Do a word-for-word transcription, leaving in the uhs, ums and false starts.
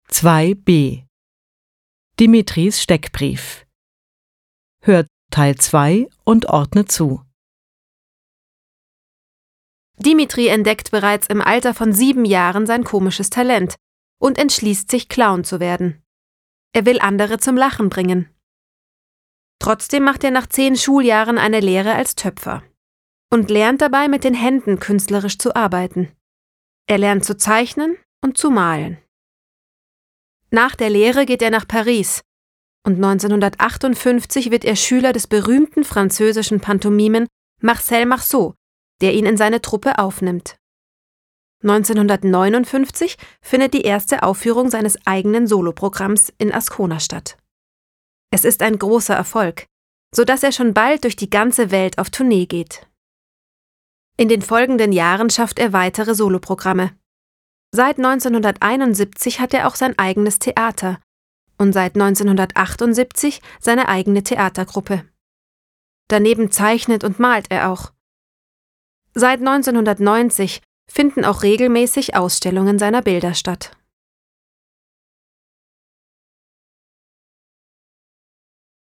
zwei b Dimitris Steckbrief. Hört Teil zwei und ordne zu. Dimitri entdeckt bereits im Alter von sieben Jahren sein komisches Talent und entschließt sich, Clown zu werden. Er will andere zum Lachen bringen. Trotzdem macht er nach zehn Schuljahren eine Lehre als Töpfer und lernt dabei mit den Händen künstlerisch zu arbeiten. Er lernt zu zeichnen und zu malen. Nach der Lehre geht er nach Paris und neunzehnhundertachtundfünfzig wird er Schüler des berühmten französischen Pantomimen Marcel Marceau, der ihn in seine Truppe aufnimmt. neunzehnhundertneunundfünfzig findet die erste Aufführung seines eigenen Soloprogramms in Ascona statt. Es ist ein großer Erfolg, sodass er schon bald durch die ganze Welt auf Tournee geht. In den folgenden Jahren schafft er weitere Soloprogramme. Seit neunzehnhunderteinundsiebzig hat er auch sein eigenes Theater und seit neunzehnhundertachtundsiebzig seine eigene Theatergruppe. Daneben zeichnet und malt er auch. Seit neunzehnhundertneunzig finden auch regelmäßig Ausstellungen seiner Bilder statt.